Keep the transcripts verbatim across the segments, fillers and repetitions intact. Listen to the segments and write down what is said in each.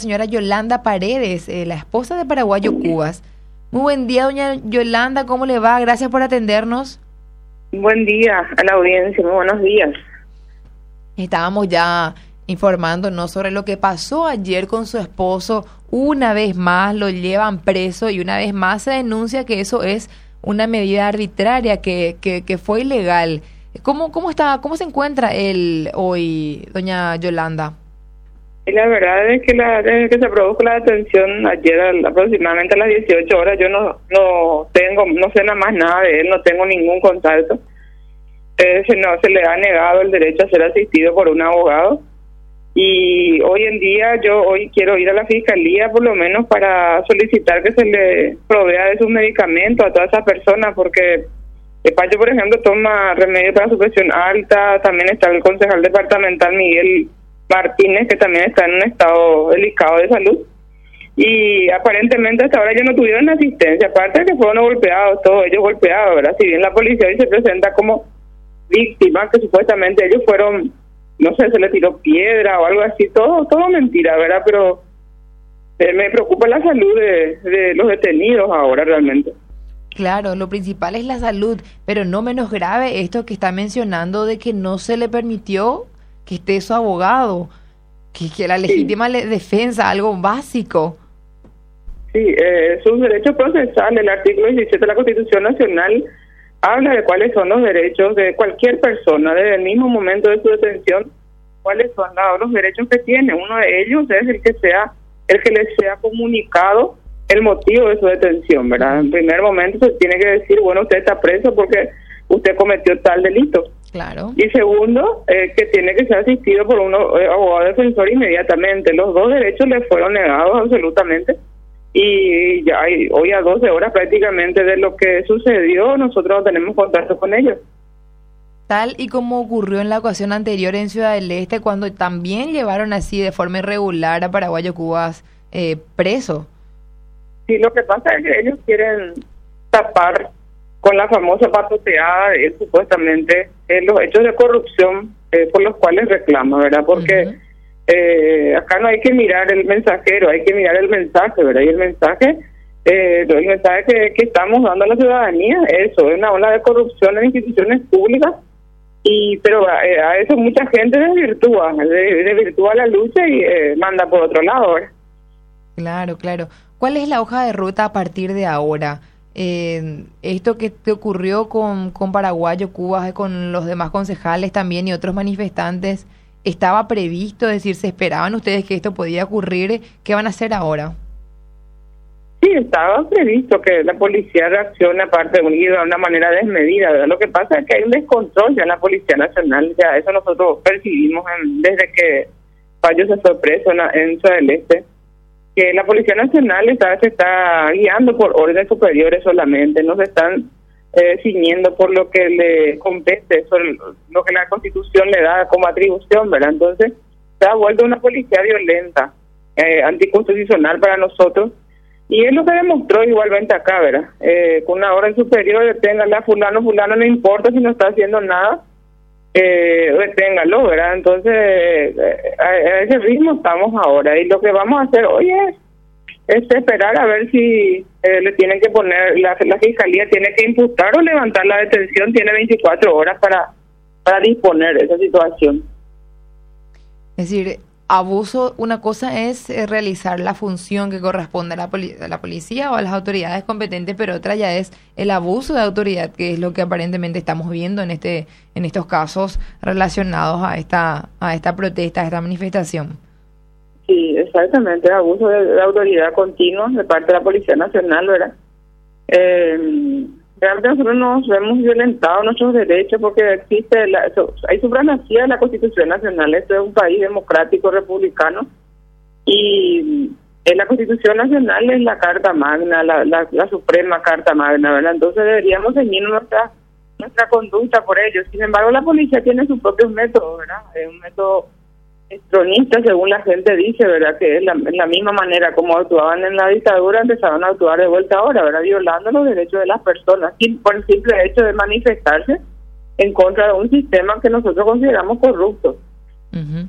señora Yolanda Paredes, eh, la esposa de Paraguayo Cubas. Muy buen día, doña Yolanda, ¿cómo le va? Gracias por atendernos. Buen día a la audiencia, muy buenos días. Estábamos ya informándonos sobre lo que pasó ayer con su esposo. Una vez más lo llevan preso y una vez más se denuncia que eso es una medida arbitraria, que, que, que fue ilegal. ¿Cómo, cómo está, cómo se encuentra él hoy, doña Yolanda? Y la verdad es que la, desde que se produjo la detención ayer a, aproximadamente a las dieciocho horas, yo no no tengo, no sé nada más nada de él, no tengo ningún contacto. Eh, se, no, se le ha negado el derecho a ser asistido por un abogado. Y hoy en día yo hoy quiero ir a la fiscalía por lo menos para solicitar que se le provea de sus medicamentos a toda esa persona, porque el Pacho, por ejemplo, toma remedio para su presión alta. También está el concejal departamental Miguel Martínez, que también está en un estado delicado de salud. Y aparentemente hasta ahora ellos no tuvieron asistencia, aparte de que fueron golpeados, todos ellos golpeados, ¿verdad? Si bien la policía hoy se presenta como víctima, que supuestamente ellos fueron, no sé, se les tiró piedra o algo así, todo todo mentira, ¿verdad? Pero eh, me preocupa la salud de, de los detenidos ahora realmente. Claro, lo principal es la salud, pero no menos grave esto que está mencionando de que no se le permitió que esté su abogado, que, que la legítima sí. defensa, algo básico. Sí, eh, sus derechos procesales, el artículo diecisiete de la Constitución Nacional habla de cuáles son los derechos de cualquier persona desde el mismo momento de su detención, cuáles son los derechos que tiene. Uno de ellos es el que sea, el que le sea comunicado el motivo de su detención, ¿verdad? En primer momento se tiene que decir, bueno, usted está preso porque usted cometió tal delito. Claro. Y segundo, eh, que tiene que ser asistido por un eh, abogado defensor inmediatamente. Los dos derechos le fueron negados absolutamente. Y ya hay, hoy a doce horas prácticamente de lo que sucedió, nosotros no tenemos contacto con ellos. Tal y como ocurrió en la ocasión anterior en Ciudad del Este, cuando también llevaron así de forma irregular a Paraguayo Cubas eh, preso. Sí, lo que pasa es que ellos quieren tapar con la famosa patoteada de él, supuestamente, eh, los hechos de corrupción eh, por los cuales reclama, ¿verdad? Porque uh-huh. eh, acá no hay que mirar el mensajero, hay que mirar el mensaje, ¿verdad? Y el mensaje, eh, el mensaje que, que estamos dando a la ciudadanía, eso, es una ola de corrupción en instituciones públicas, y pero eh, a eso mucha gente desvirtúa, desvirtúa la lucha y eh, manda por otro lado, ¿verdad? Claro, claro. ¿Cuál es la hoja de ruta a partir de ahora? Eh, esto que te ocurrió con, con Paraguayo Cubas, con los demás concejales también y otros manifestantes, ¿estaba previsto? Es decir, ¿se esperaban ustedes que esto podía ocurrir? ¿Qué van a hacer ahora? Sí, estaba previsto que la policía reaccione aparte de de una manera desmedida, ¿verdad? Lo que pasa es que hay un descontrol ya en la Policía Nacional, ya eso nosotros percibimos en, desde que Payo se fue preso en, en Ciudad del Este, que la Policía Nacional está, se está guiando por órdenes superiores solamente, no se están eh, ciñendo por lo que le compete, sobre lo que la Constitución le da como atribución, ¿verdad? Entonces, se ha vuelto una policía violenta, eh, anticonstitucional para nosotros, y es lo que demostró igualmente acá, ¿verdad? Eh, con una orden superior, deténgala, fulano, fulano, no importa si no está haciendo nada, Eh, deténgalo, ¿verdad? Entonces, eh, a, a ese ritmo estamos ahora, y lo que vamos a hacer hoy es, es esperar a ver si eh, le tienen que poner, la, la fiscalía tiene que imputar o levantar la detención, tiene veinticuatro horas para, para disponer de esa situación. Es decir, abuso, una cosa es eh, realizar la función que corresponde a la, poli- a la policía o a las autoridades competentes, pero otra ya es el abuso de autoridad, que es lo que aparentemente estamos viendo en este en estos casos relacionados a esta a esta protesta, a esta manifestación. Sí, exactamente, abuso de, de autoridad continuo de parte de la Policía Nacional, ¿verdad? Eh, realmente nosotros nos vemos violentados nuestros derechos porque existe, la, hay supremacía de la Constitución Nacional. Esto es un país democrático, republicano, y en la Constitución Nacional es la Carta Magna, la, la, la Suprema Carta Magna, ¿verdad? Entonces deberíamos seguir nuestra nuestra conducta por ello. Sin embargo, la policía tiene sus propios métodos, ¿verdad? Es un método extronista, según la gente dice, ¿verdad? Que es la, la misma manera como actuaban en la dictadura, empezaron a actuar de vuelta ahora, ¿verdad? Violando los derechos de las personas, por el simple hecho de manifestarse en contra de un sistema que nosotros consideramos corrupto. Uh-huh.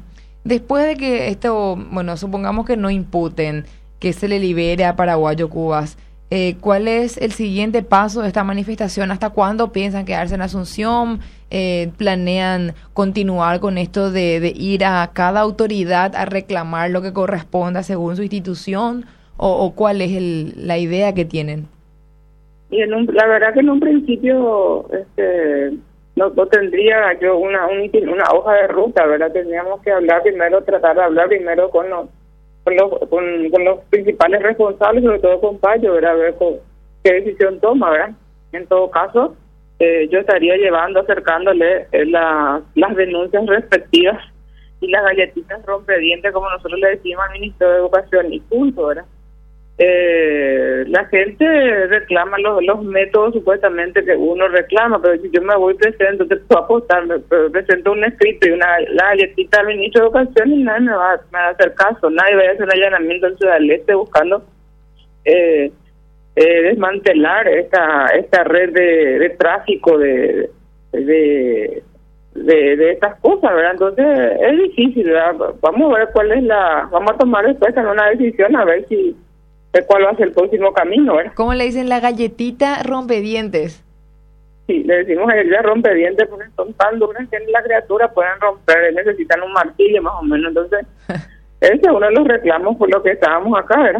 Después de que esto, bueno, supongamos que no imputen, que se le libere a Paraguayo Cubas, eh, ¿cuál es el siguiente paso de esta manifestación? ¿Hasta cuándo piensan quedarse en Asunción? Eh, ¿Planean continuar con esto de, de ir a cada autoridad a reclamar lo que corresponda según su institución? ¿O, o cuál es el, la idea que tienen? Y en un, la verdad que en un principio este, no, no tendría yo una, un, una hoja de ruta, ¿verdad? Tendríamos que hablar primero, tratar de hablar primero con los con los, con, con los principales responsables, sobre todo con Payo, ¿verdad? A ver con, qué decisión toma, ¿verdad? En todo caso, eh, yo estaría llevando, acercándole eh, la, las denuncias respectivas y las galletitas rompedientes, como nosotros le decimos al Ministerio de Educación, y punto, ¿verdad? Eh, la gente reclama los, los métodos supuestamente que uno reclama, pero si yo me voy presento, te puedo apostar, me presento un escrito y una la galletita al ministro de Educación y nadie me va, me va a hacer caso, nadie va a hacer un allanamiento en Ciudad del Este buscando eh, eh, desmantelar esta esta red de, de tráfico de de, de de estas cosas, ¿verdad? Entonces es difícil, ¿verdad? Vamos a ver cuál es la, vamos a tomar después una decisión a ver si cuál va a ser el próximo camino, ¿verdad? ¿Cómo le dicen la galletita rompedientes? Sí, le decimos galletita rompedientes porque son tan duras que la criatura pueden romper, necesitan un martillo más o menos, entonces ese es uno de los reclamos por lo que estábamos acá, ¿verdad?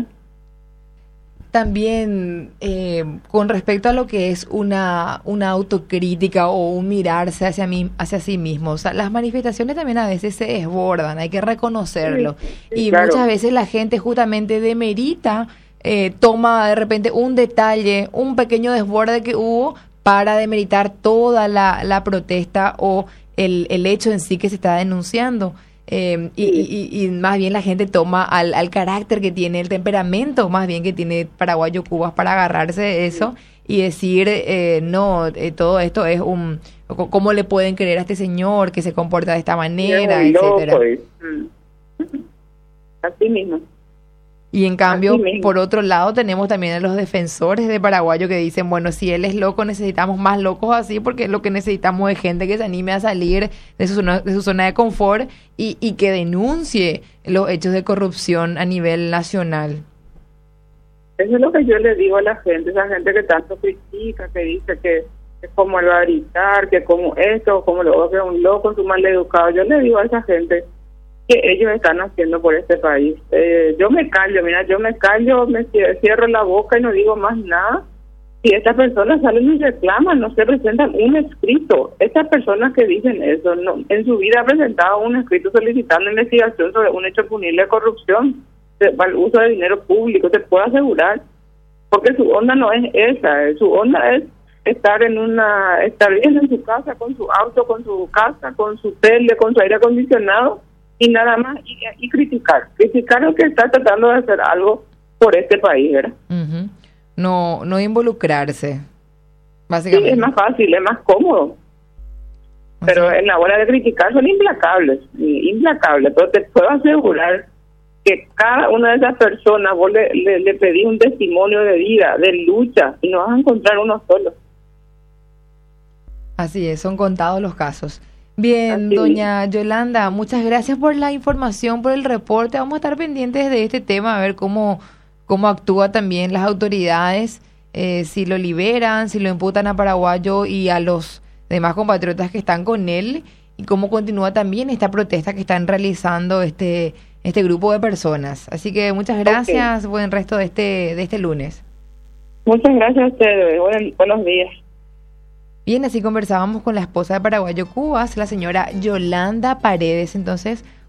También eh, con respecto a lo que es una, una autocrítica o un mirarse hacia, mí, hacia sí mismo, o sea, las manifestaciones también a veces se desbordan, hay que reconocerlo, sí, sí, y claro. Muchas veces la gente justamente demerita, eh, toma de repente un detalle, un pequeño desborde que hubo para demeritar toda la, la protesta o el, el hecho en sí que se está denunciando. Eh, y, y, y más bien la gente toma al, al carácter que tiene, el temperamento más bien que tiene Paraguayo Cubas para agarrarse de eso y decir, eh, no, eh, todo esto es un... ¿Cómo le pueden creer a este señor que se comporta de esta manera, etcétera? Loco, es. Así mismo. Y en cambio, por otro lado, tenemos también a los defensores de Paraguayo que dicen, bueno, si él es loco, necesitamos más locos así, porque lo que necesitamos es gente que se anime a salir de su zona de, su zona de confort y, y que denuncie los hechos de corrupción a nivel nacional. Eso es lo que yo le digo a la gente, esa gente que tanto critica, que dice que es como él va a gritar, que como esto, como lo que es un loco, es un mal educado. Yo le digo a esa gente que ellos están haciendo por este país. Eh, yo me callo, mira, yo me callo, me cierro la boca y no digo más nada. Si estas personas salen y reclaman, no se presentan un escrito. Estas personas que dicen eso, no, en su vida han presentado un escrito solicitando investigación sobre un hecho punible de corrupción, el uso de dinero público, te puedo asegurar, porque su onda no es esa, su onda es estar en una, estar bien en su casa, con su auto, con su casa, con su tele, con su aire acondicionado, y nada más, y, y criticar, criticar lo que está tratando de hacer algo por este país, ¿verdad? Uh-huh. No, no involucrarse, básicamente. Sí, es más fácil, es más cómodo. Uh-huh. Pero en la hora de criticar son implacables, implacables, pero te puedo asegurar que cada una de esas personas, vos le, le, le pedís un testimonio de vida, de lucha, y no vas a encontrar uno solo. Así es, son contados los casos. Bien, Así doña es. Yolanda, muchas gracias por la información, por el reporte. Vamos a estar pendientes de este tema, a ver cómo, cómo actúa también las autoridades, eh, si lo liberan, si lo imputan a Paraguayo y a los demás compatriotas que están con él, y cómo continúa también esta protesta que están realizando este este grupo de personas. Así que muchas gracias, okay. Buen resto de este de este lunes. Muchas gracias a ustedes, Buen, buenos días. Bien, así conversábamos con la esposa de Paraguayo Cubas, la señora Yolanda Paredes. Entonces,